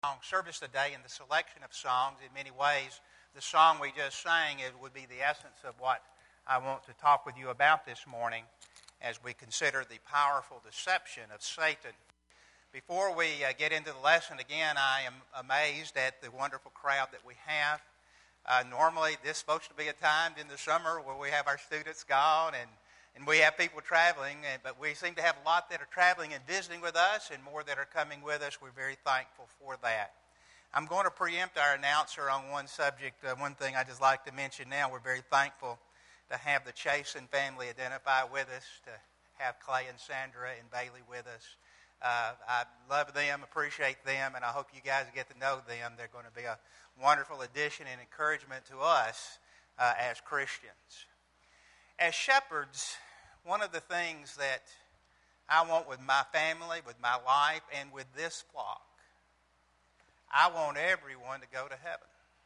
song service today and the selection of songs. In many ways, the song we just sang would be the essence of what I want to talk with you about this morning as we consider the powerful deception of Satan. Before we get into the lesson again, I am amazed at the wonderful crowd that we have. Normally, this is supposed to be a time in the summer where we have our students gone and we have people traveling, but we seem to have a lot that are traveling and visiting with us and more that are coming with us. We're very thankful for that. I'm going to preempt our announcer on one subject. One thing I'd just like to mention now, we're very thankful to have the Chasen family identify with us, to have Clay and Sandra and Bailey with us. I love them, appreciate them, and I hope you guys get to know them. They're going to be a wonderful addition and encouragement to us as Christians. As shepherds, one of the things that I want with my family, with my life, and with this flock, I want everyone to go to heaven.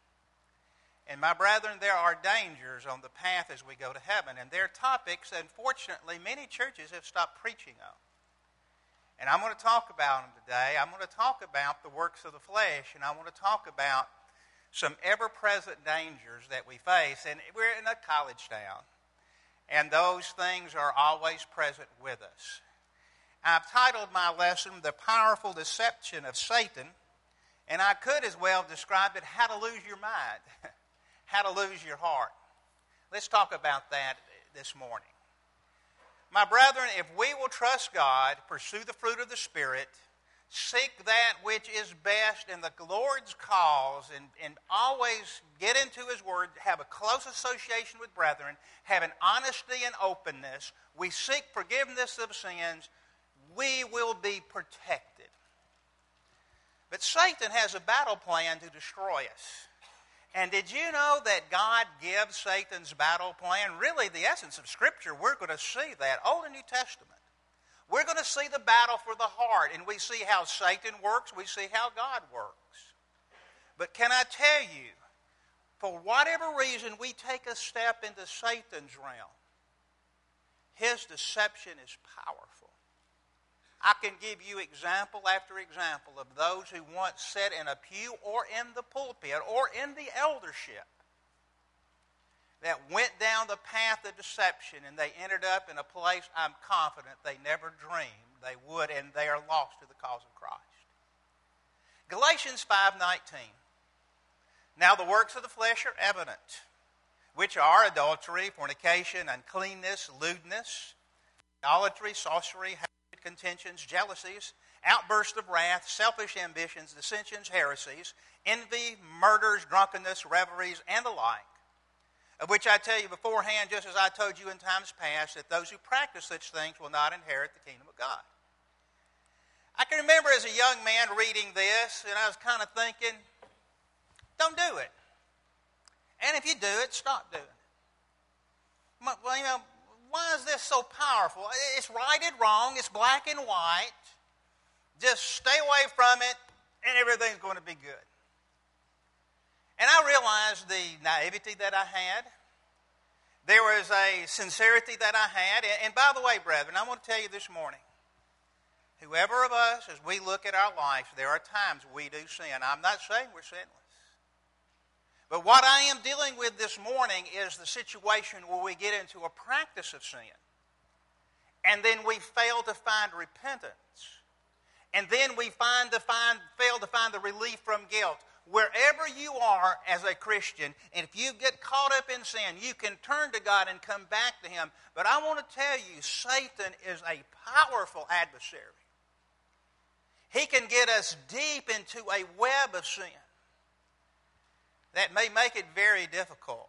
And my brethren, there are dangers on the path as we go to heaven, and there are topics, unfortunately, many churches have stopped preaching on. And I'm going to talk about them today. I'm going to talk about the works of the flesh, and I want to talk about some ever-present dangers that we face. And we're in a college town, and those things are always present with us. I've titled my lesson, The Powerful Deception of Satan, and I could as well describe it, How to Lose Your Mind, How to Lose Your Heart. Let's talk about that this morning. My brethren, if we will trust God, pursue the fruit of the Spirit, seek that which is best in the Lord's cause, and always get into His Word, have a close association with brethren, have an honesty and openness, we seek forgiveness of sins, we will be protected. But Satan has a battle plan to destroy us. And did you know that God gives Satan's battle plan? Really, the essence of Scripture, we're going to see that. Old and New Testament. We're going to see the battle for the heart, and we see how Satan works, we see how God works. But can I tell you, for whatever reason we take a step into Satan's realm, his deception is powerful. I can give you example after example of those who once sat in a pew or in the pulpit or in the eldership that went down the path of deception, and they ended up in a place I'm confident they never dreamed they would, and they are lost to the cause of Christ. Galatians 5:19. Now the works of the flesh are evident, which are adultery, fornication, uncleanness, lewdness, idolatry, sorcery, hatred, contentions, jealousies, outbursts of wrath, selfish ambitions, dissensions, heresies, envy, murders, drunkenness, revelries, and the like, of which I tell you beforehand, just as I told you in times past, that those who practice such things will not inherit the kingdom of God. I can remember as a young man reading this, and I was kind of thinking, don't do it. And if you do it, stop doing it. Well, you know, why is this so powerful? It's right and wrong. It's black and white. Just stay away from it, and everything's going to be good. And I realized the naivety that I had. There was a sincerity that I had. And by the way, brethren, I want to tell you this morning, whoever of us, as we look at our lives, there are times we do sin. I'm not saying we're sinless. But what I am dealing with this morning is the situation where we get into a practice of sin. And then we fail to find repentance. And then we fail to find the relief from guilt. Wherever you are as a Christian, and if you get caught up in sin, you can turn to God and come back to Him. But I want to tell you, Satan is a powerful adversary. He can get us deep into a web of sin that may make it very difficult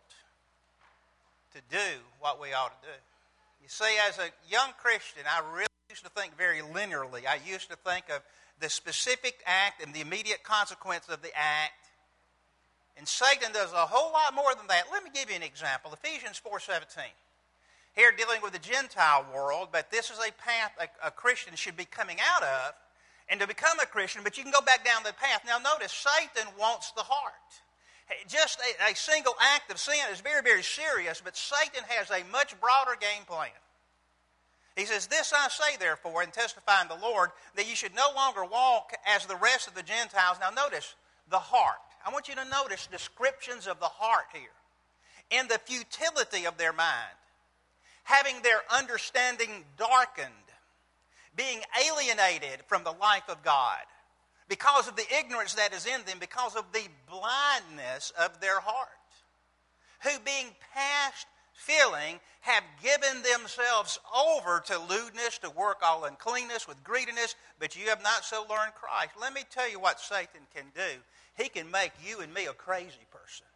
to do what we ought to do. You see, as a young Christian, I really used to think very linearly. I used to think of the specific act and the immediate consequence of the act. And Satan does a whole lot more than that. Let me give you an example. Ephesians 4:17. Here dealing with the Gentile world, but this is a path a Christian should be coming out of, and to become a Christian, but you can go back down the path. Now notice, Satan wants the heart. Just a single act of sin is very, very serious, but Satan has a much broader game plan. He says, "This I say, therefore, and testify in the Lord, that you should no longer walk as the rest of the Gentiles." Now notice, the heart. I want you to notice descriptions of the heart here. "In the futility of their mind, having their understanding darkened, being alienated from the life of God, because of the ignorance that is in them, because of the blindness of their heart, who being past feeling have given themselves over to lewdness, to work all uncleanness with greediness, but you have not so learned Christ." Let me tell you what Satan can do. He can make you and me a crazy person.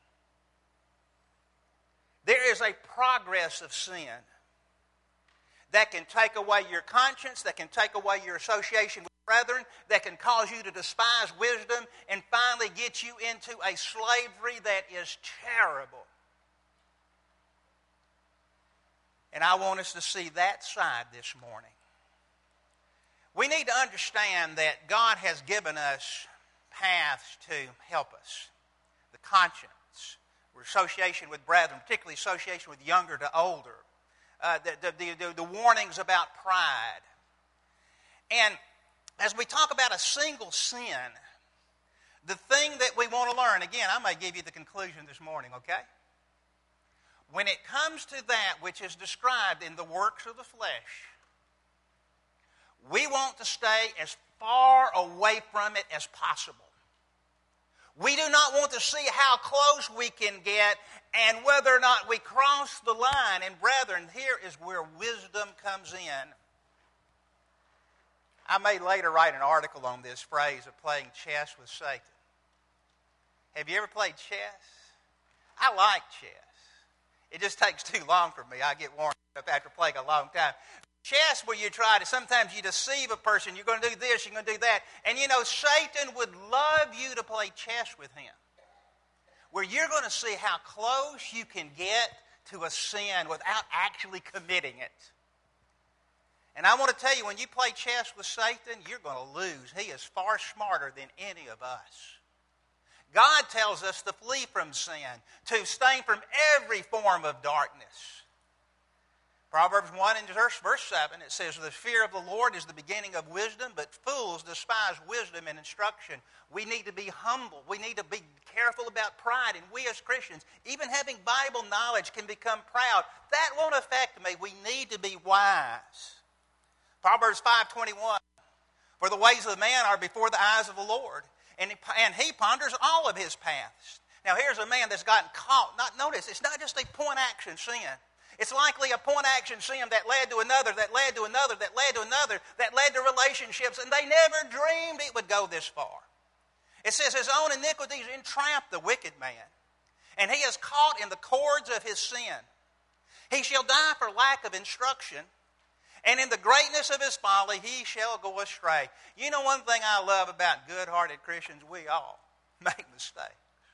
There is a progress of sin that can take away your conscience, that can take away your association with brethren, that can cause you to despise wisdom, and finally get you into a slavery that is terrible. And I want us to see that side this morning. We need to understand that God has given us paths to help us. The conscience, association with brethren, particularly association with younger to older. The warnings about pride. And as we talk about a single sin, the thing that we want to learn, again, I may give you the conclusion this morning, okay? When it comes to that which is described in the works of the flesh, we want to stay as far away from it as possible. We do not want to see how close we can get and whether or not we cross the line. And brethren, here is where wisdom comes in. I may later write an article on this phrase of playing chess with Satan. Have you ever played chess? I like chess. It just takes too long for me. I get worn up after playing a long time. Chess, where you try to, sometimes you deceive a person. You're going to do this, you're going to do that. And you know, Satan would love you to play chess with him, where you're going to see how close you can get to a sin without actually committing it. And I want to tell you, when you play chess with Satan, you're going to lose. He is far smarter than any of us. God tells us to flee from sin, to abstain from every form of darkness. Proverbs 1 and verse 7, it says, "The fear of the Lord is the beginning of wisdom, but fools despise wisdom and instruction." We need to be humble. We need to be careful about pride. And we as Christians, even having Bible knowledge, can become proud. That won't affect me. We need to be wise. Proverbs 5:21, "For the ways of the man are before the eyes of the Lord, and he ponders all of his paths." Now here's a man that's gotten caught. Notice, it's not just a point-action sin. It's likely a point-action sin that led to another, that led to another, that led to another, that led to relationships, and they never dreamed it would go this far. It says, "His own iniquities entrap the wicked man, and he is caught in the cords of his sin. He shall die for lack of instruction, and in the greatness of his folly he shall go astray." You know one thing I love about good-hearted Christians? We all make mistakes.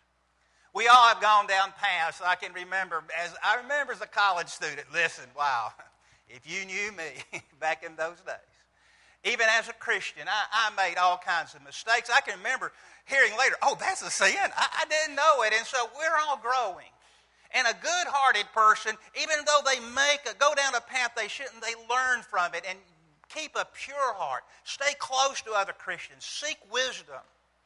We all have gone down paths. I remember as a college student. Listen, wow, if you knew me back in those days. Even as a Christian, I made all kinds of mistakes. I can remember hearing later, "Oh, that's a sin. I didn't know it." And so we're all growing. And a good-hearted person, even though they go down a path they shouldn't, they learn from it and keep a pure heart. Stay close to other Christians. Seek wisdom.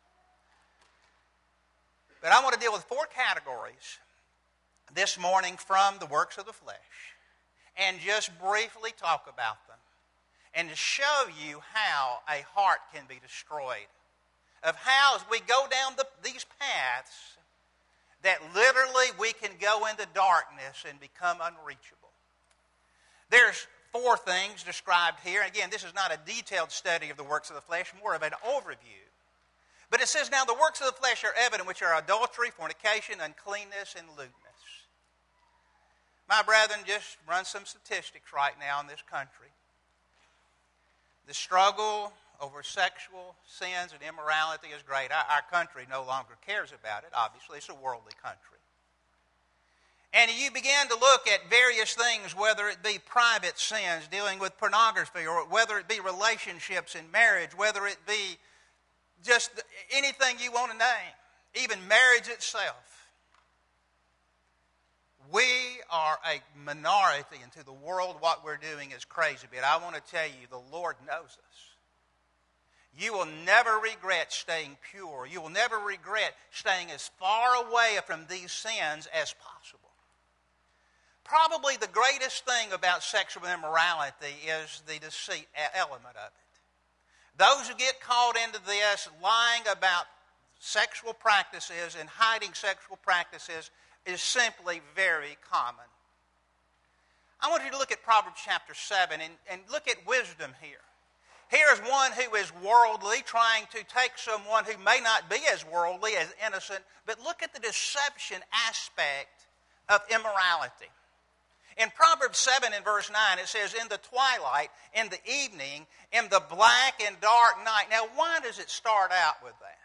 But I want to deal with 4 categories this morning from the works of the flesh and just briefly talk about them and to show you how a heart can be destroyed, of how as we go down these paths that literally we can go into darkness and become unreachable. There's 4 things described here. Again, this is not a detailed study of the works of the flesh, more of an overview. But it says, "Now the works of the flesh are evident, which are adultery, fornication, uncleanness, and lewdness." My brethren, just run some statistics right now in this country. The struggle over sexual sins and immorality is great. Our country no longer cares about it. Obviously, it's a worldly country. And you begin to look at various things, whether it be private sins dealing with pornography, or whether it be relationships in marriage, whether it be just anything you want to name, even marriage itself. We are a minority, and to the world what we're doing is crazy. But I want to tell you, the Lord knows us. You will never regret staying pure. You will never regret staying as far away from these sins as possible. Probably the greatest thing about sexual immorality is the deceit element of it. Those who get caught into this, lying about sexual practices and hiding sexual practices, is simply very common. I want you to look at Proverbs chapter 7 and look at wisdom here. Here is one who is worldly, trying to take someone who may not be as worldly, as innocent, but look at the deception aspect of immorality. In Proverbs 7 and verse 9, it says, in the twilight, in the evening, in the black and dark night. Now, why does it start out with that?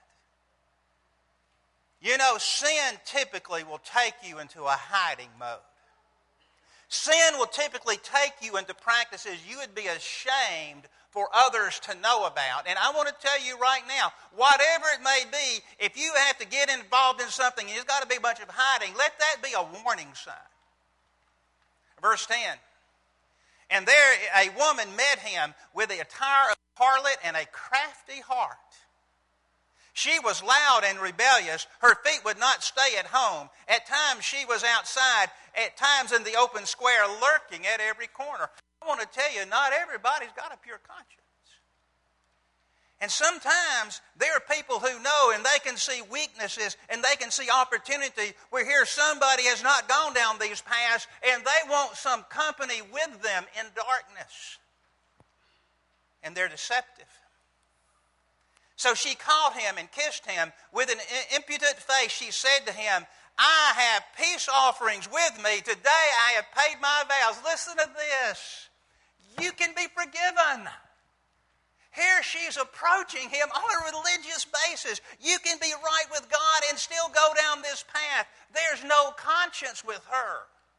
You know, sin typically will take you into a hiding mode. Sin will typically take you into practices you would be ashamed for others to know about. And I want to tell you right now, whatever it may be, if you have to get involved in something and there's got to be a bunch of hiding, let that be a warning sign. Verse 10, and there a woman met him with the attire of a harlot and a crafty heart. She was loud and rebellious. Her feet would not stay at home. At times she was outside, at times in the open square, lurking at every corner. I want to tell you, not everybody's got a pure conscience. And sometimes there are people who know and they can see weaknesses and they can see opportunity where here somebody has not gone down these paths and they want some company with them in darkness. And they're deceptive. So she caught him and kissed him. With an impudent face she said to him, I have peace offerings with me. Today I have paid my vows. Listen to this. You can be forgiven. Here she's approaching him on a religious basis. You can be right with God and still go down this path. There's no conscience with her.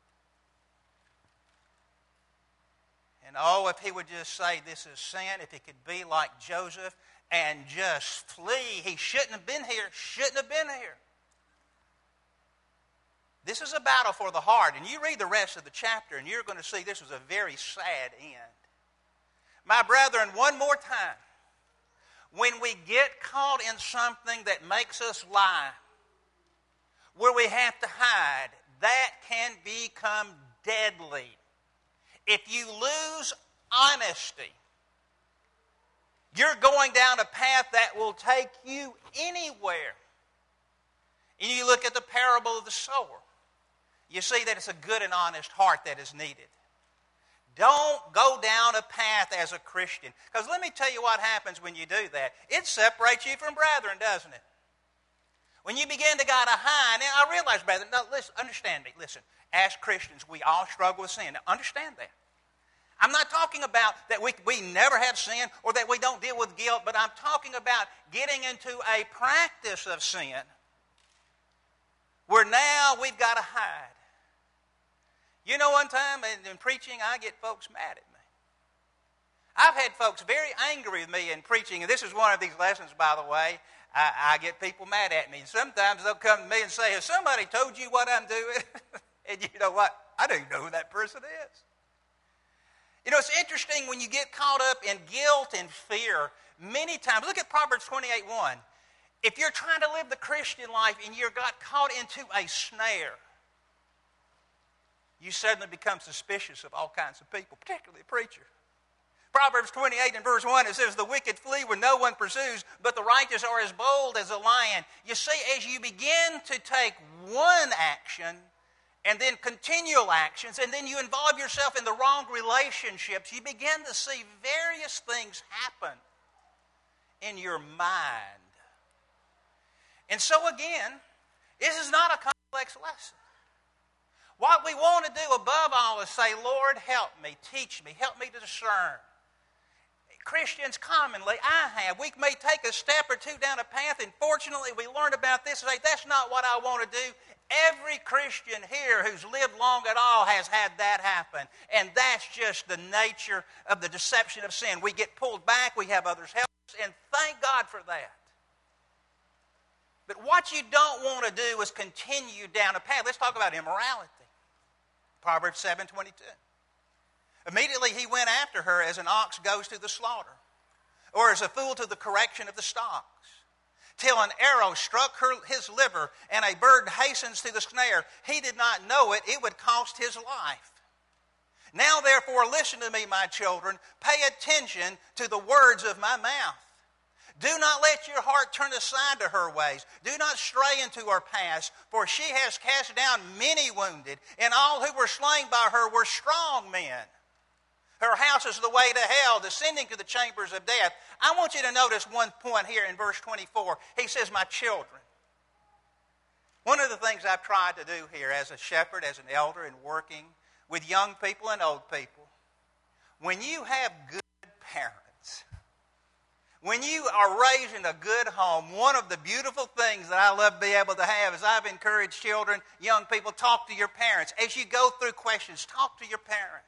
And oh, if he would just say this is sin, if he could be like Joseph and just flee. He shouldn't have been here, shouldn't have been here. This is a battle for the heart. And you read the rest of the chapter and you're going to see this was a very sad end. My brethren, one more time. When we get caught in something that makes us lie, where we have to hide, that can become deadly. If you lose honesty, you're going down a path that will take you anywhere. And you look at the parable of the sower. You see that it's a good and honest heart that is needed. Don't go down a path as a Christian. Because let me tell you what happens when you do that. It separates you from brethren, doesn't it? When you begin to gotta hide, and I realize, brethren, no, listen, understand me, listen. As Christians, we all struggle with sin. Now, understand that. I'm not talking about that we never have sin or that we don't deal with guilt, but I'm talking about getting into a practice of sin where now we've got to hide. You know, one time in preaching, I get folks mad at me. I've had folks very angry with me in preaching, and this is one of these lessons, by the way. I get people mad at me. Sometimes they'll come to me and say, has somebody told you what I'm doing? And you know what? I don't even know who that person is. You know, it's interesting when you get caught up in guilt and fear, many times, look at Proverbs 28:1. If you're trying to live the Christian life and you got caught into a snare, you suddenly become suspicious of all kinds of people, particularly a preacher. Proverbs 28 and verse 1, it says, the wicked flee when no one pursues, but the righteous are as bold as a lion. You see, as you begin to take one action and then continual actions, and then you involve yourself in the wrong relationships, you begin to see various things happen in your mind. And so again, this is not a complex lesson. What we want to do above all is say, Lord, help me, teach me, help me to discern. Christians commonly, we may take a step or two down a path, and fortunately we learned about this and say, that's not what I want to do. Every Christian here who's lived long at all has had that happen. And that's just the nature of the deception of sin. We get pulled back, we have others help us, and thank God for that. But what you don't want to do is continue down a path. Let's talk about immorality. Proverbs 7:22. Immediately he went after her as an ox goes to the slaughter, or as a fool to the correction of the stocks, till an arrow struck his liver and a bird hastens to the snare. He did not know it. It would cost his life. Now therefore listen to me, my children. Pay attention to the words of my mouth. Do not let your heart turn aside to her ways. Do not stray into her paths, for she has cast down many wounded, and all who were slain by her were strong men. Her house is the way to hell, descending to the chambers of death. I want you to notice one point here in verse 24. He says, my children. One of the things I've tried to do here as a shepherd, as an elder, and working with young people and old people, when you have good parents, when you are raised in a good home, one of the beautiful things that I love to be able to have is I've encouraged children, young people, talk to your parents. As you go through questions, talk to your parents.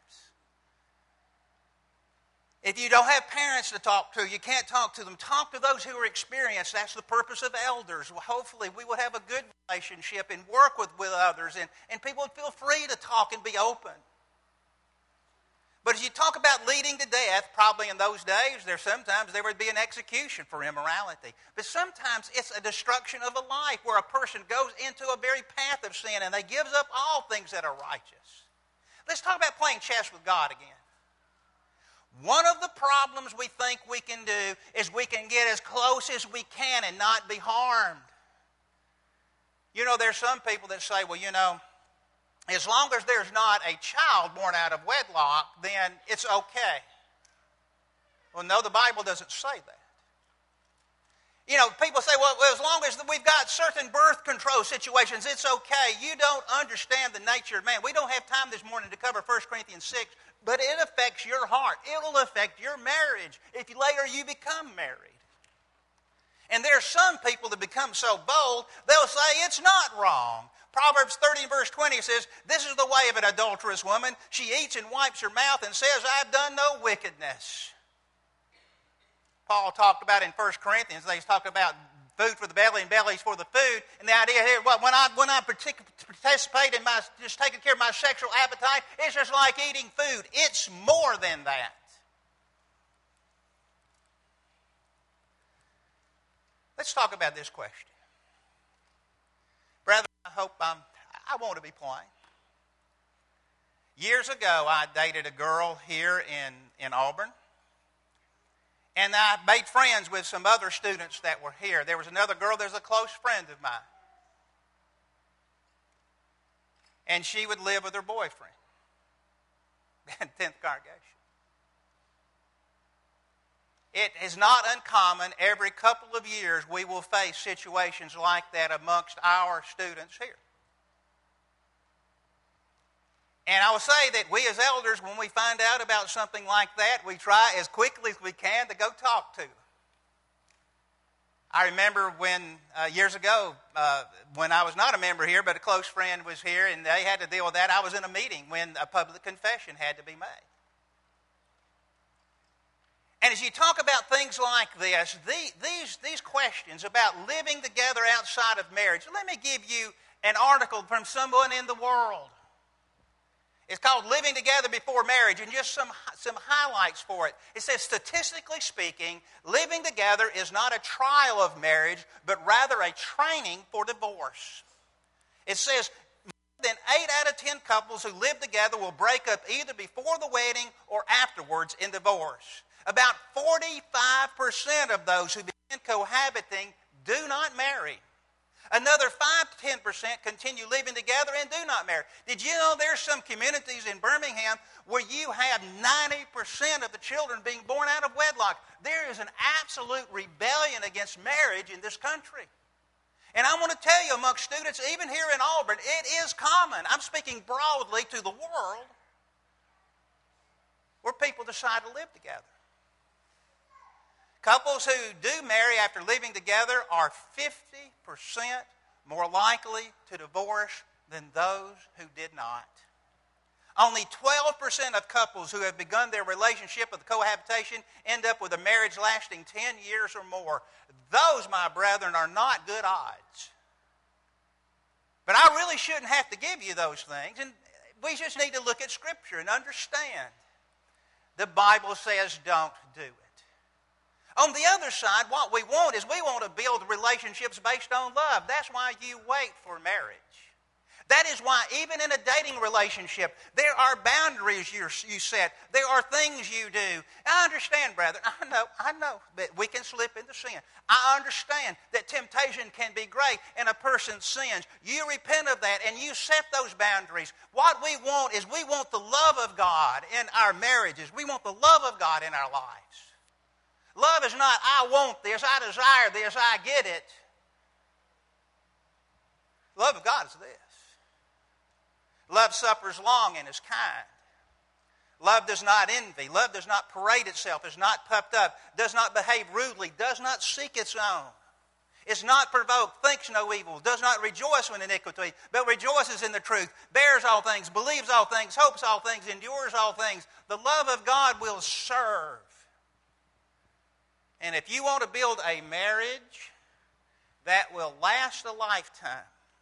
If you don't have parents to talk to, you can't talk to them. Talk to those who are experienced. That's the purpose of elders. Well, hopefully we will have a good relationship and work with others, and people would feel free to talk and be open. But as you talk about leading to death, probably in those days, sometimes there would be an execution for immorality. But sometimes it's a destruction of a life where a person goes into a very path of sin and they gives up all things that are righteous. Let's talk about playing chess with God again. One of the problems we think we can do is we can get as close as we can and not be harmed. You know, there's some people that say, well, you know, as long as there's not a child born out of wedlock, then it's okay. Well, no, the Bible doesn't say that. You know, people say, well, as long as we've got certain birth control situations, it's okay. You don't understand the nature of man. We don't have time this morning to cover 1 Corinthians 6, but it affects your heart. It will affect your marriage if later you become married. And there are some people that become so bold, they'll say it's not wrong. Proverbs 30 verse 20 says, this is the way of an adulterous woman. She eats and wipes her mouth and says, I've done no wickedness. Paul talked about in 1 Corinthians, he's talking about food for the belly and bellies for the food. And the idea here, well, when I participate in just taking care of my sexual appetite, it's just like eating food. It's more than that. Let's talk about this question. Brother, I want to be plain. Years ago, I dated a girl here in Auburn. And I made friends with some other students that were here. There was another girl, there's a close friend of mine. And she would live with her boyfriend in 10th congregation. It is not uncommon. Every couple of years we will face situations like that amongst our students here. And I will say that we as elders, when we find out about something like that, we try as quickly as we can to go talk to them. I remember when, years ago, when I was not a member here, but a close friend was here, and they had to deal with that. I was in a meeting when a public confession had to be made. And as you talk about things like this, these questions about living together outside of marriage, let me give you an article from someone in the world. It's called Living Together Before Marriage, and just some highlights for it. It says, statistically speaking, living together is not a trial of marriage, but rather a training for divorce. It says, more than 8 out of 10 couples who live together will break up either before the wedding or afterwards in divorce. About 45% of those who begin cohabiting do not marry. Another 5 to 10% continue living together and do not marry. Did you know there's some communities in Birmingham where you have 90% of the children being born out of wedlock? There is an absolute rebellion against marriage in this country. And I want to tell you, amongst students, even here in Auburn, it is common. I'm speaking broadly to the world, where people decide to live together. Couples who do marry after living together are 50% more likely to divorce than those who did not. Only 12% of couples who have begun their relationship with cohabitation end up with a marriage lasting 10 years or more. Those, my brethren, are not good odds. But I really shouldn't have to give you those things. we just need to look at Scripture and understand. The Bible says don't do it. On the other side, what we want is we want to build relationships based on love. That's why you wait for marriage. That is why even in a dating relationship, there are boundaries you set. There are things you do. I understand, brethren. I know that we can slip into sin. I understand that temptation can be great and a person sins. You repent of that and you set those boundaries. What we want is we want the love of God in our marriages. We want the love of God in our lives. Love is not, I want this, I desire this, I get it. The love of God is this. Love suffers long and is kind. Love does not envy. Love does not parade itself, is not puffed up, does not behave rudely, does not seek its own, is not provoked, thinks no evil, does not rejoice in iniquity, but rejoices in the truth, bears all things, believes all things, hopes all things, endures all things. The love of God will serve. And if you want to build a marriage that will last a lifetime,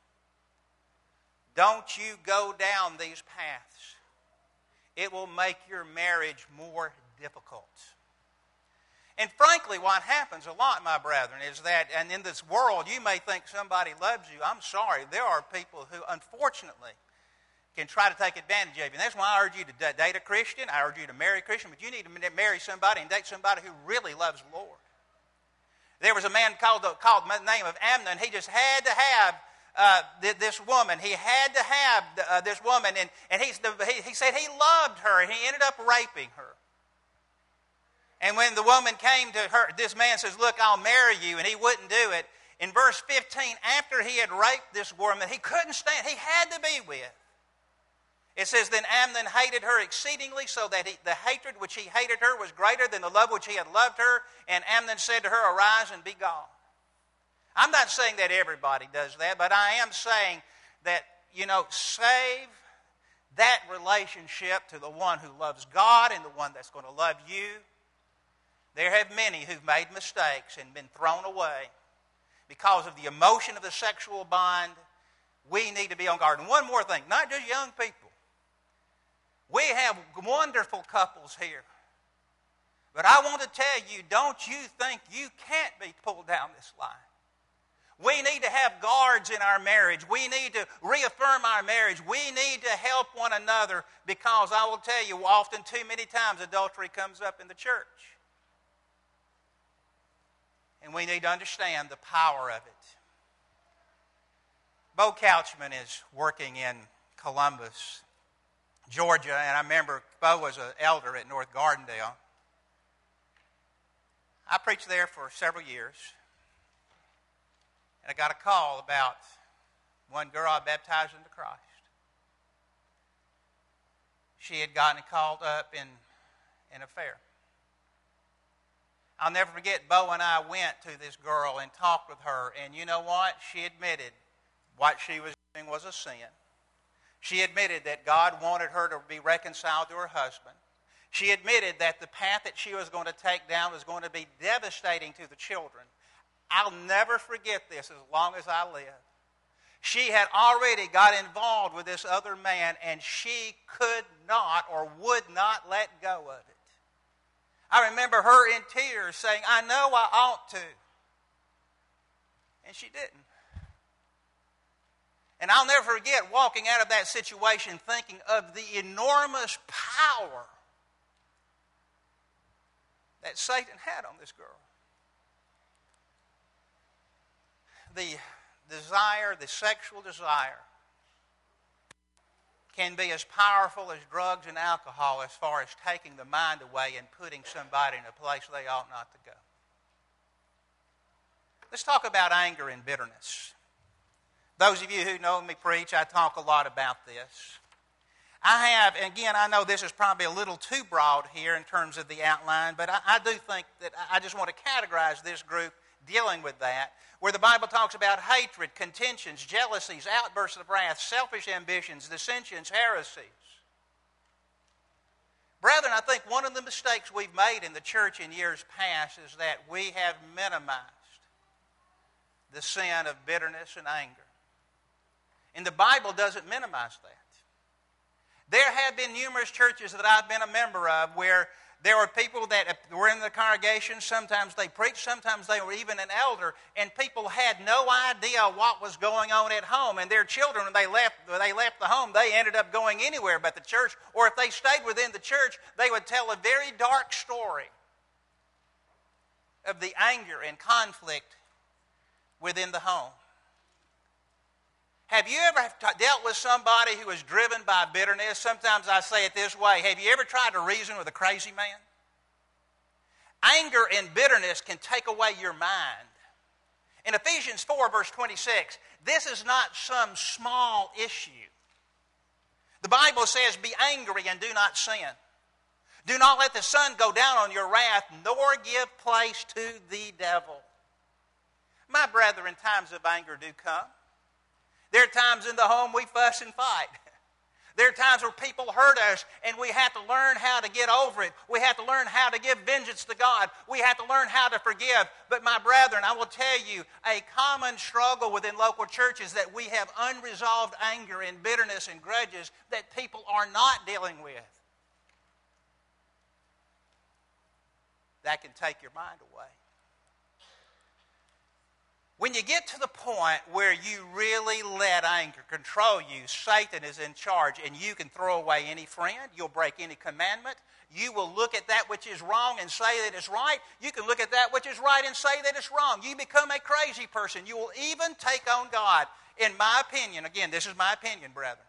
don't you go down these paths. It will make your marriage more difficult. And frankly, what happens a lot, my brethren, is that, and in this world, you may think somebody loves you. I'm sorry, there are people who, unfortunately, can try to take advantage of you. And that's why I urge you to date a Christian. I urge you to marry a Christian. But you need to marry somebody and date somebody who really loves the Lord. There was a man called the name of Amnon. He just had to have this woman. He had to have this woman. And he said he loved her. And he ended up raping her. And when the woman came to her, this man says, look, I'll marry you. And he wouldn't do it. In verse 15, after he had raped this woman, he couldn't stand. He had to be with. It says, then Amnon hated her exceedingly, so that the hatred which he hated her was greater than the love which he had loved her. And Amnon said to her, arise and be gone. I'm not saying that everybody does that, but I am saying that, save that relationship to the one who loves God and the one that's going to love you. There have many who've made mistakes and been thrown away because of the emotion of the sexual bond. We need to be on guard. And one more thing, not just young people. We have wonderful couples here. But I want to tell you, don't you think you can't be pulled down this line. We need to have guards in our marriage. We need to reaffirm our marriage. We need to help one another because I will tell you, often too many times adultery comes up in the church. And we need to understand the power of it. Bo Couchman is working in Columbus, Georgia, and I remember Bo was an elder at North Gardendale. I preached there for several years, and I got a call about one girl I baptized into Christ. She had gotten called up in an affair. I'll never forget, Bo and I went to this girl and talked with her, and you know what? She admitted what she was doing was a sin. She admitted that God wanted her to be reconciled to her husband. She admitted that the path that she was going to take down was going to be devastating to the children. I'll never forget this as long as I live. She had already got involved with this other man, and she could not or would not let go of it. I remember her in tears saying, I know I ought to. And she didn't. And I'll never forget walking out of that situation thinking of the enormous power that Satan had on this girl. The desire, the sexual desire, can be as powerful as drugs and alcohol as far as taking the mind away and putting somebody in a place they ought not to go. Let's talk about anger and bitterness. Those of you who know me preach, I talk a lot about this. I have, and again, I know this is probably a little too broad here in terms of the outline, but I do think that I just want to categorize this group dealing with that, where the Bible talks about hatred, contentions, jealousies, outbursts of wrath, selfish ambitions, dissensions, heresies. Brethren, I think one of the mistakes we've made in the church in years past is that we have minimized the sin of bitterness and anger. And the Bible doesn't minimize that. There have been numerous churches that I've been a member of where there were people that were in the congregation. Sometimes they preached, sometimes they were even an elder, and people had no idea what was going on at home. And their children, when they left the home, they ended up going anywhere but the church. Or if they stayed within the church, they would tell a very dark story of the anger and conflict within the home. Have you ever dealt with somebody who is driven by bitterness? Sometimes I say it this way. Have you ever tried to reason with a crazy man? Anger and bitterness can take away your mind. In Ephesians 4, verse 26, this is not some small issue. The Bible says, be angry and do not sin. Do not let the sun go down on your wrath, nor give place to the devil. My brethren, times of anger do come. There are times in the home we fuss and fight. There are times where people hurt us and we have to learn how to get over it. We have to learn how to give vengeance to God. We have to learn how to forgive. But my brethren, I will tell you, a common struggle within local churches that we have unresolved anger and bitterness and grudges that people are not dealing with. That can take your mind away. When you get to the point where you really let anger control you, Satan is in charge, and you can throw away any friend, you'll break any commandment, you will look at that which is wrong and say that it's right, you can look at that which is right and say that it's wrong. You become a crazy person. You will even take on God. In my opinion, again, this is my opinion, brethren,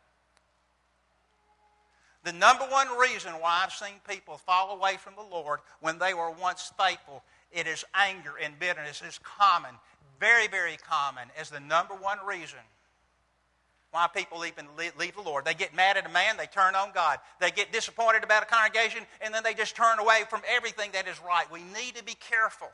the number one reason why I've seen people fall away from the Lord when they were once faithful, it is anger and bitterness. It's common. Very, very common as the number one reason why people even leave the Lord. They get mad at a man, they turn on God. They get disappointed about a congregation, and then they just turn away from everything that is right. We need to be careful.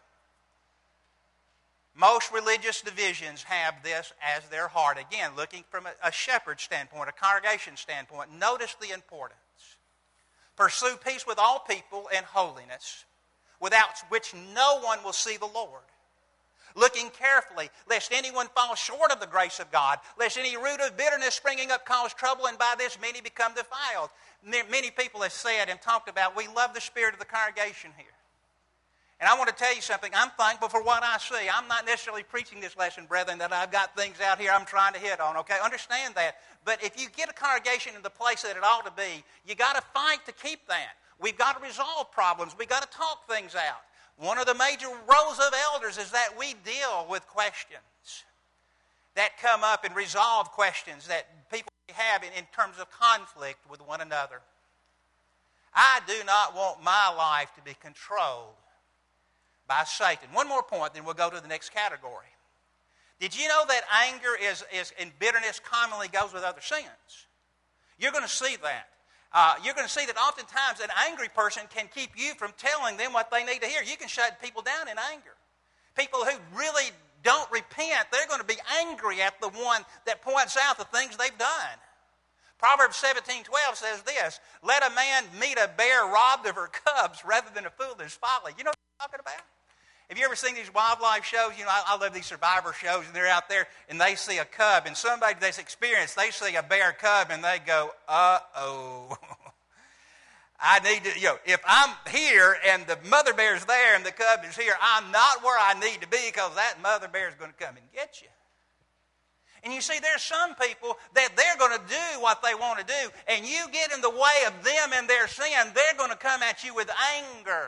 Most religious divisions have this as their heart. Again, looking from a shepherd standpoint, a congregation standpoint, notice the importance. Pursue peace with all people and holiness, without which no one will see the Lord. Looking carefully, lest anyone fall short of the grace of God, lest any root of bitterness springing up cause trouble, and by this many become defiled. Many people have said and talked about, we love the spirit of the congregation here. And I want to tell you something, I'm thankful for what I see. I'm not necessarily preaching this lesson, brethren, that I've got things out here I'm trying to hit on, okay? Understand that. But if you get a congregation in the place that it ought to be, you got to fight to keep that. We've got to resolve problems. We've got to talk things out. One of the major roles of elders is that we deal with questions that come up and resolve questions that people have in terms of conflict with one another. I do not want my life to be controlled by Satan. One more point, then we'll go to the next category. Did you know that anger and bitterness commonly goes with other sins? You're going to see that. You're going to see that oftentimes an angry person can keep you from telling them what they need to hear. You can shut people down in anger. People who really don't repent, they're going to be angry at the one that points out the things they've done. Proverbs 17:12 says this, let a man meet a bear robbed of her cubs rather than a fool in his folly. You know what I'm talking about? Have you ever seen these wildlife shows? You know, I love these survivor shows, and they're out there, and they see a cub, and somebody that's experienced, they see a bear cub, and they go, uh-oh. I need to, if I'm here, and the mother bear's there, and the cub is here, I'm not where I need to be, because that mother bear is going to come and get you. And you see, there's some people that they're going to do what they want to do, and you get in the way of them and their sin, they're going to come at you with anger.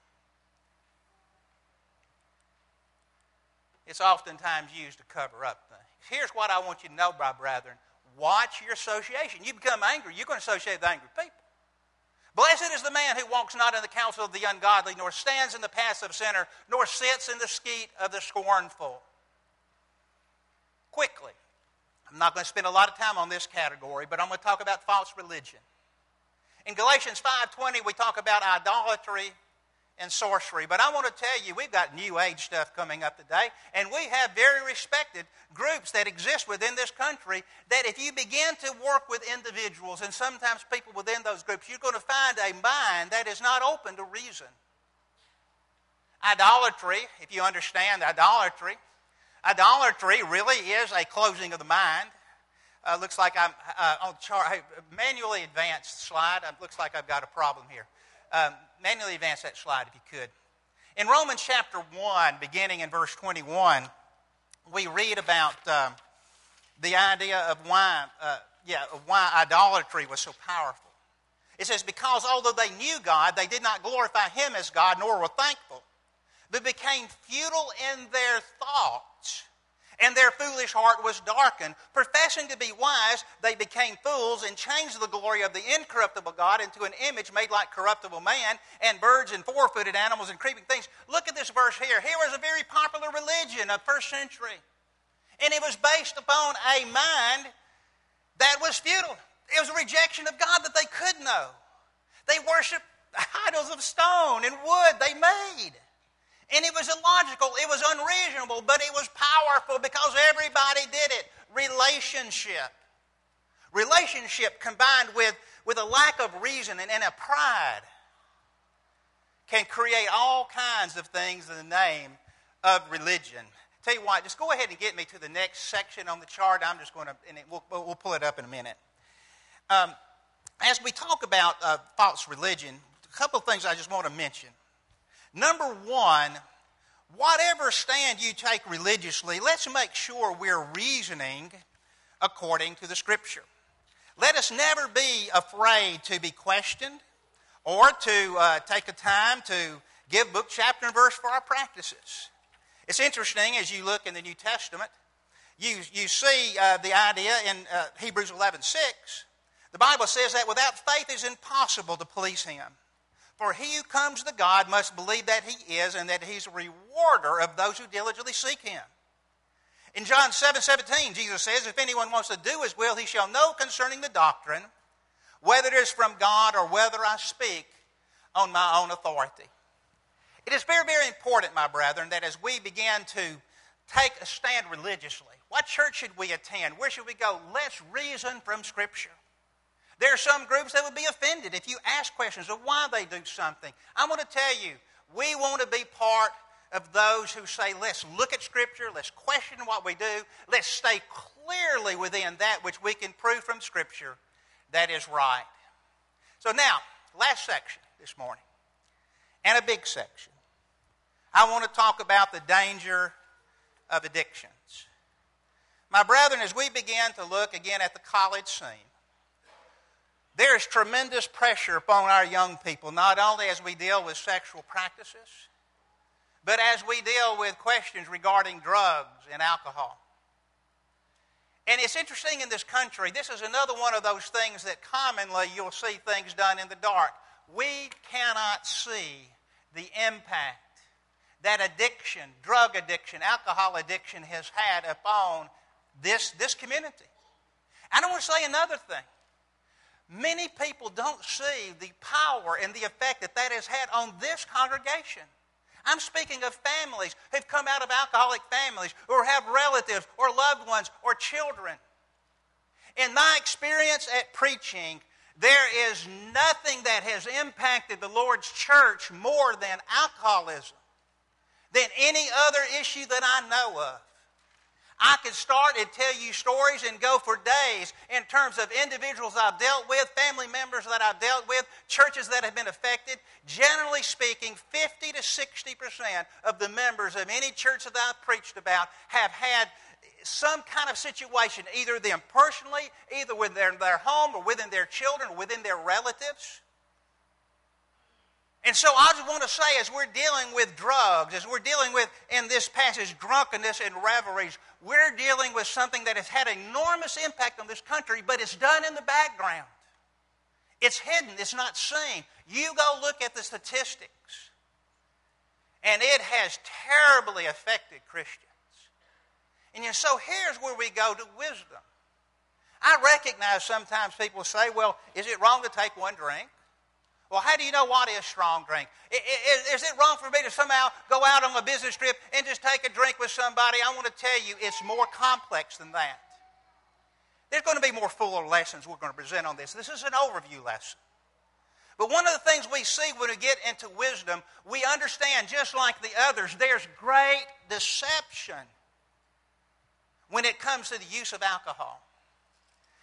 It's oftentimes used to cover up things. Here's what I want you to know, my brethren. Watch your association. You become angry, you're going to associate with angry people. Blessed is the man who walks not in the counsel of the ungodly, nor stands in the paths of sinner, nor sits in the seat of the scornful. Quickly, I'm not going to spend a lot of time on this category, but I'm going to talk about false religion. In Galatians 5:20, we talk about idolatry and sorcery. But I want to tell you, we've got New Age stuff coming up today, and we have very respected groups that exist within this country that if you begin to work with individuals and sometimes people within those groups, you're going to find a mind that is not open to reason. Idolatry, if you understand idolatry really is a closing of the mind. Looks like I'm on the chart. Hey, manually advance slide. Looks like I've got a problem here. Manually advance that slide if you could. In Romans chapter 1, beginning in verse 21, we read about the idea of why idolatry was so powerful. It says, because although they knew God, they did not glorify Him as God, nor were thankful, but became futile in their thoughts, and their foolish heart was darkened. Professing to be wise, they became fools and changed the glory of the incorruptible God into an image made like corruptible man, and birds and four-footed animals and creeping things. Look at this verse here. Here was a very popular religion of first century, and it was based upon a mind that was futile. It was a rejection of God that they could know. They worshiped idols of stone and wood they made. And it was illogical, it was unreasonable, but it was powerful because everybody did it. Relationship combined with a lack of reason and a pride can create all kinds of things in the name of religion. Tell you what, just go ahead and get me to the next section on the chart. I'm just going to, and we'll pull it up in a minute. As we talk about false religion, a couple of things I just want to mention. Number one, whatever stand you take religiously, let's make sure we're reasoning according to the Scripture. Let us never be afraid to be questioned or to take a time to give book, chapter, and verse for our practices. It's interesting as you look in the New Testament, you see the idea in Hebrews 11:6. The Bible says that without faith it is impossible to please Him. For he who comes to God must believe that He is, and that He's a rewarder of those who diligently seek Him. In John 7:17, Jesus says, if anyone wants to do His will, he shall know concerning the doctrine, whether it is from God or whether I speak on my own authority. It is very, very important, my brethren, that as we begin to take a stand religiously, what church should we attend? Where should we go? Let's reason from Scripture. There are some groups that would be offended if you ask questions of why they do something. I want to tell you, we want to be part of those who say, let's look at Scripture, let's question what we do, let's stay clearly within that which we can prove from Scripture that is right. So now, last section this morning, and a big section. I want to talk about the danger of addictions. My brethren, as we begin to look again at the college scene, there is tremendous pressure upon our young people, not only as we deal with sexual practices, but as we deal with questions regarding drugs and alcohol. And it's interesting in this country, this is another one of those things that commonly you'll see things done in the dark. We cannot see the impact that addiction, drug addiction, alcohol addiction has had upon this community. I don't want to say another thing. Many people don't see the power and the effect that has had on this congregation. I'm speaking of families who've come out of alcoholic families, or have relatives or loved ones or children. In my experience at preaching, there is nothing that has impacted the Lord's church more than alcoholism, than any other issue that I know of. I could start and tell you stories and go for days in terms of individuals I've dealt with, family members that I've dealt with, churches that have been affected. Generally speaking, 50 to 60% of the members of any church that I've preached about have had some kind of situation, either them personally, either within their home or within their children or within their relatives. And so I just want to say, as we're dealing with drugs, as we're dealing with, in this passage, drunkenness and revelries, we're dealing with something that has had enormous impact on this country, but it's done in the background. It's hidden. It's not seen. You go look at the statistics, and it has terribly affected Christians. And so here's where we go to wisdom. I recognize sometimes people say, well, is it wrong to take one drink? Well, how do you know what is strong drink? Is it wrong for me to somehow go out on a business trip and just take a drink with somebody? I want to tell you, it's more complex than that. There's going to be more fuller lessons we're going to present on this. This is an overview lesson. But one of the things we see when we get into wisdom, we understand, just like the others, there's great deception when it comes to the use of alcohol.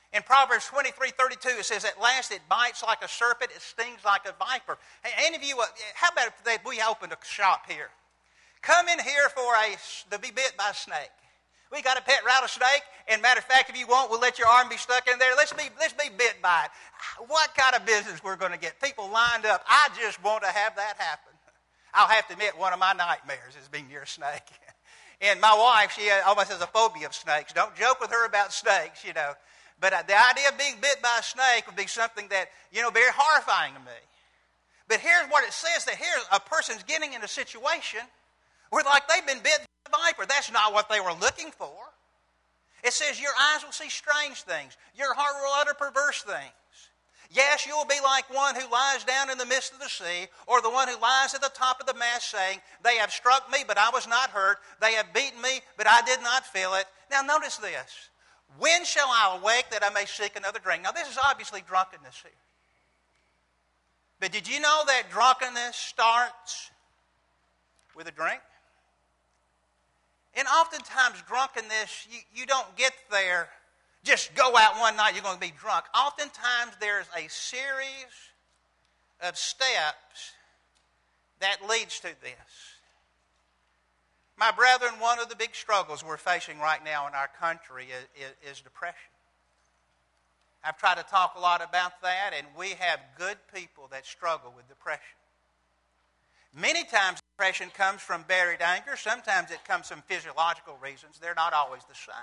In Proverbs 23:32, it says, "At last it bites like a serpent, it stings like a viper." Hey, any of you, how about if we opened a shop here? Come in here to be bit by a snake. We got a pet rattlesnake, and matter of fact, if you want, we'll let your arm be stuck in there. Let's be bit by it. What kind of business we're going to get? People lined up. I just want to have that happen. I'll have to admit, one of my nightmares is being near a snake. And my wife, she almost has a phobia of snakes. Don't joke with her about snakes, you know. But the idea of being bit by a snake would be something that, very horrifying to me. But here's what it says, that here a person's getting in a situation where like they've been bit by a viper. That's not what they were looking for. It says your eyes will see strange things. Your heart will utter perverse things. Yes, you will be like one who lies down in the midst of the sea, or the one who lies at the top of the mast, saying, "They have struck me, but I was not hurt. They have beaten me, but I did not feel it." Now notice this. "When shall I awake that I may seek another drink?" Now this is obviously drunkenness here. But did you know that drunkenness starts with a drink? And oftentimes drunkenness, you don't get there, just go out one night, you're going to be drunk. Oftentimes there's a series of steps that leads to this. My brethren, one of the big struggles we're facing right now in our country is depression. I've tried to talk a lot about that, and we have good people that struggle with depression. Many times depression comes from buried anger. Sometimes it comes from physiological reasons. They're not always the same.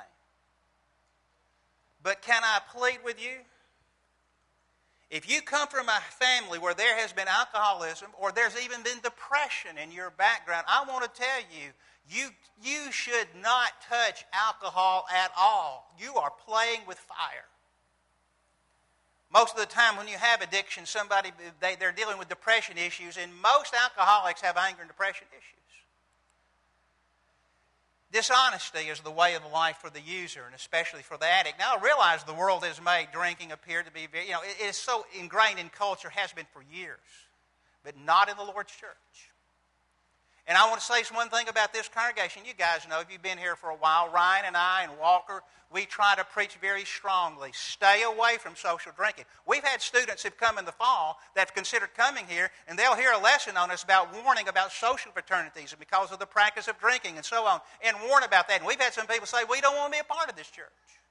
But can I plead with you? If you come from a family where there has been alcoholism or there's even been depression in your background, I want to tell you, you should not touch alcohol at all. You are playing with fire. Most of the time when you have addiction, they're dealing with depression issues, and most alcoholics have anger and depression issues. Dishonesty is the way of life for the user, and especially for the addict. Now, I realize the world has made drinking appear to be it is so ingrained in culture, has been for years, but not in the Lord's church. And I want to say one thing about this congregation. You guys know, if you've been here for a while, Ryan and I and Walker, we try to preach very strongly. Stay away from social drinking. We've had students who've come in the fall that have considered coming here, and they'll hear a lesson on us about warning about social fraternities and because of the practice of drinking and so on, and warn about that. And we've had some people say, we don't want to be a part of this church.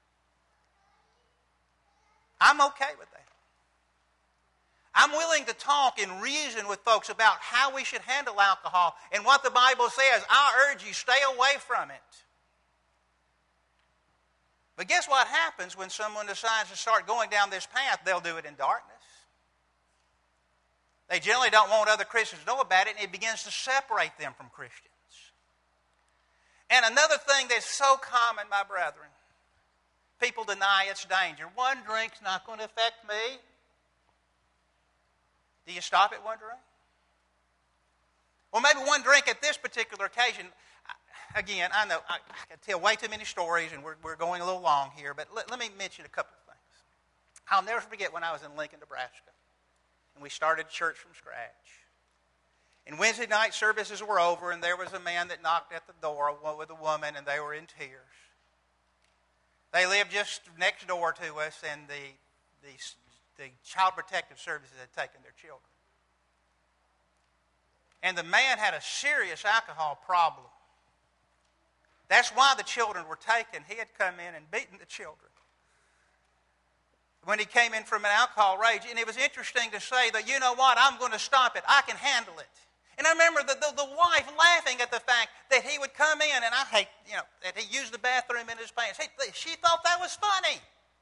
I'm okay with that. I'm willing to talk and reason with folks about how we should handle alcohol and what the Bible says. I urge you, stay away from it. But guess what happens when someone decides to start going down this path? They'll do it in darkness. They generally don't want other Christians to know about it, and it begins to separate them from Christians. And another thing that's so common, my brethren, people deny its danger. One drink's not going to affect me. Do you stop at one drink? Well, maybe one drink at this particular occasion. Again, I know I can tell way too many stories, and we're going a little long here, but let me mention a couple of things. I'll never forget when I was in Lincoln, Nebraska, and we started church from scratch. And Wednesday night services were over, and there was a man that knocked at the door with a woman, and they were in tears. They lived just next door to us, and the Child Protective Services had taken their children. And the man had a serious alcohol problem. That's why the children were taken. He had come in and beaten the children when he came in from an alcohol rage. And it was interesting to say that, you know what, I'm going to stop it. I can handle it. And I remember the wife laughing at the fact that he would come in, and I hate, that he used the bathroom in his pants. She thought that was funny.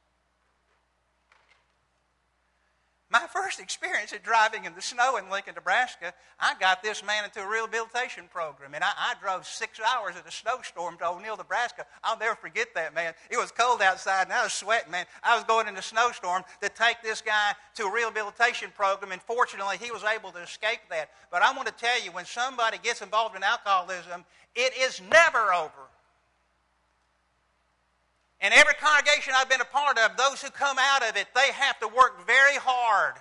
My first experience at driving in the snow in Lincoln, Nebraska, I got this man into a rehabilitation program. And I drove 6 hours in a snowstorm to O'Neill, Nebraska. I'll never forget that, man. It was cold outside, and I was sweating, man. I was going in a snowstorm to take this guy to a rehabilitation program, and fortunately, he was able to escape that. But I want to tell you, when somebody gets involved in alcoholism, it is never over. And every congregation I've been a part of, those who come out of it, they have to work very hard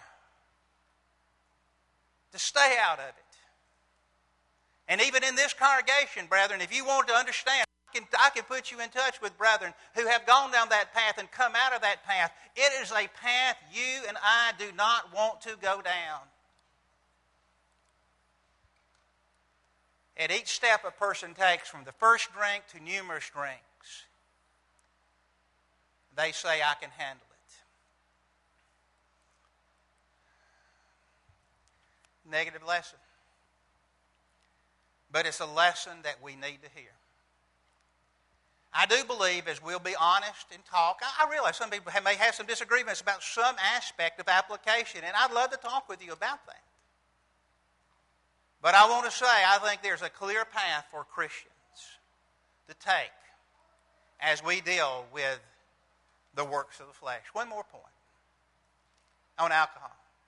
to stay out of it. And even in this congregation, brethren, if you want to understand, I can put you in touch with brethren who have gone down that path and come out of that path. It is a path you and I do not want to go down. At each step a person takes, from the first drink to numerous drinks, they say, I can handle it. Negative lesson. But it's a lesson that we need to hear. I do believe, as we'll be honest and talk, I realize some people may have some disagreements about some aspect of application, and I'd love to talk with you about that. But I want to say, I think there's a clear path for Christians to take as we deal with the works of the flesh. One more point on alcohol.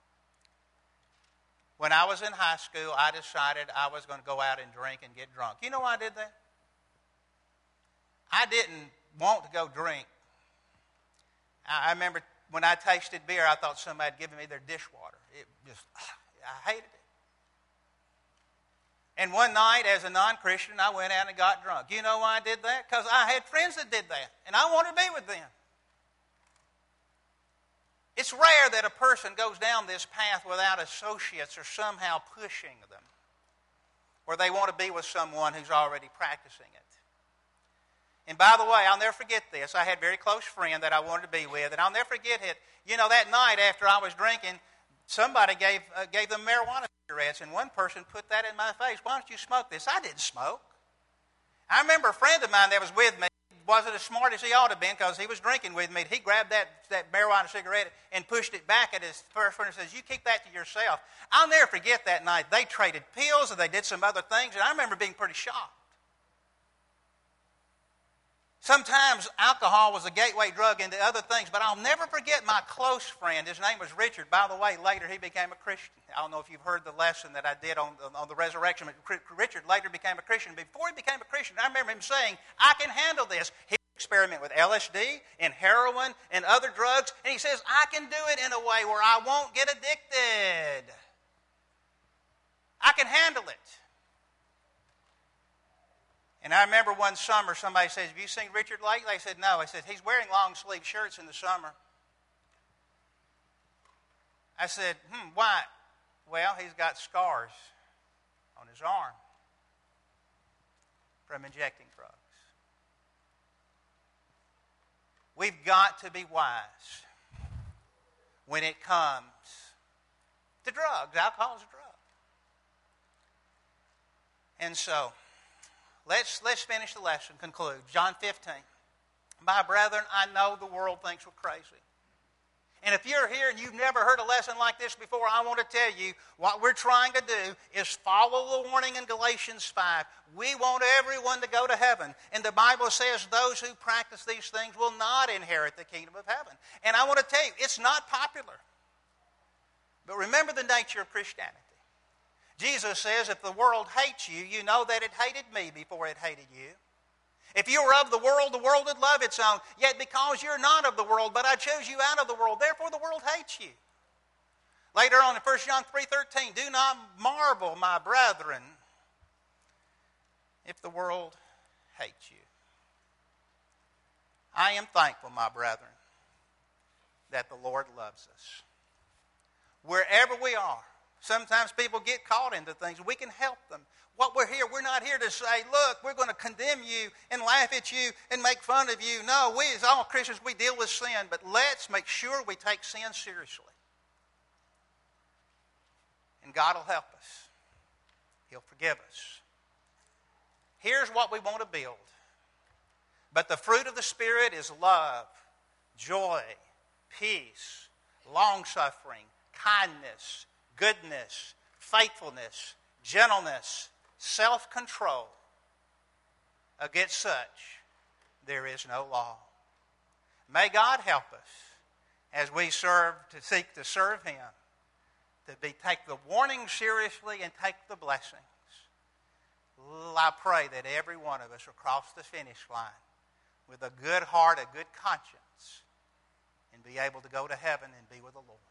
When I was in high school, I decided I was going to go out and drink and get drunk. You know why I did that? I didn't want to go drink. I remember when I tasted beer, I thought somebody had given me their dishwater. I hated it. And one night, as a non-Christian, I went out and got drunk. You know why I did that? Because I had friends that did that, and I wanted to be with them. It's rare that a person goes down this path without associates or somehow pushing them, or they want to be with someone who's already practicing it. And by the way, I'll never forget this. I had a very close friend that I wanted to be with, and I'll never forget it. You know, that night after I was drinking, somebody gave them marijuana cigarettes, and one person put that in my face. Why don't you smoke this? I didn't smoke. I remember a friend of mine that was with me wasn't as smart as he ought to have been because he was drinking with me. He grabbed that marijuana cigarette and pushed it back at his first friend and says, you keep that to yourself. I'll never forget that night. They traded pills and they did some other things, and I remember being pretty shocked. Sometimes alcohol was a gateway drug into other things, but I'll never forget my close friend. His name was Richard. By the way, later he became a Christian. I don't know if you've heard the lesson that I did on the resurrection. Richard later became a Christian. Before he became a Christian, I remember him saying, I can handle this. He experimented with LSD and heroin and other drugs, and he says, I can do it in a way where I won't get addicted. I can handle it. And I remember one summer somebody says, have you seen Richard lately? I said, no. I said, he's wearing long sleeve shirts in the summer. I said, why? Well, he's got scars on his arm from injecting drugs. We've got to be wise when it comes to drugs. Alcohol is a drug. And so, Let's finish the lesson, conclude. John 15. My brethren, I know the world thinks we're crazy. And if you're here and you've never heard a lesson like this before, I want to tell you what we're trying to do is follow the warning in Galatians 5. We want everyone to go to heaven. And the Bible says those who practice these things will not inherit the kingdom of heaven. And I want to tell you, it's not popular. But remember the nature of Christianity. Jesus says, if the world hates you, you know that it hated me before it hated you. If you were of the world would love its own. Yet because you're not of the world, but I chose you out of the world, therefore the world hates you. Later on in 1 John 3:13, do not marvel, my brethren, if the world hates you. I am thankful, my brethren, that the Lord loves us. Wherever we are, sometimes people get caught into things. We can help them. What we're not here to say, look, we're going to condemn you and laugh at you and make fun of you. No, we as all Christians, we deal with sin, but let's make sure we take sin seriously. And God will help us. He'll forgive us. Here's what we want to build. But the fruit of the Spirit is love, joy, peace, long-suffering, kindness, goodness, faithfulness, gentleness, self-control. Against such, there is no law. May God help us as we seek to serve Him, to take the warning seriously and take the blessings. I pray that every one of us will cross the finish line with a good heart, a good conscience, and be able to go to heaven and be with the Lord.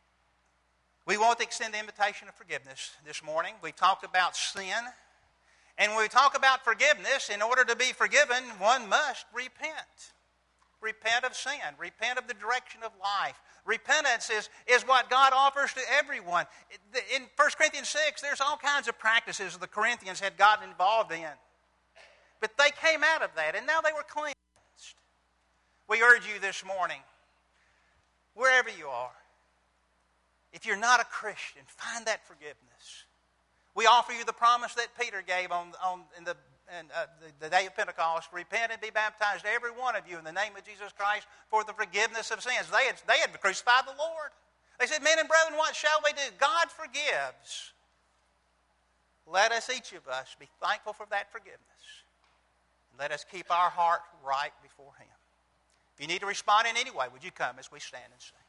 We want to extend the invitation of forgiveness this morning. We talked about sin, And when we talk about forgiveness, in order to be forgiven, one must repent. Repent of sin. Repent of the direction of life. Repentance is what God offers to everyone. In 1 Corinthians 6, there's all kinds of practices the Corinthians had gotten involved in. But they came out of that, and now they were cleansed. We urge you this morning, wherever you are, if you're not a Christian, find that forgiveness. We offer you the promise that Peter gave in the day of Pentecost. Repent and be baptized, every one of you, in the name of Jesus Christ for the forgiveness of sins. They had crucified the Lord. They said, men and brethren, what shall we do? God forgives. Let us, each of us, be thankful for that forgiveness. Let us keep our heart right before Him. If you need to respond in any way, would you come as we stand and sing?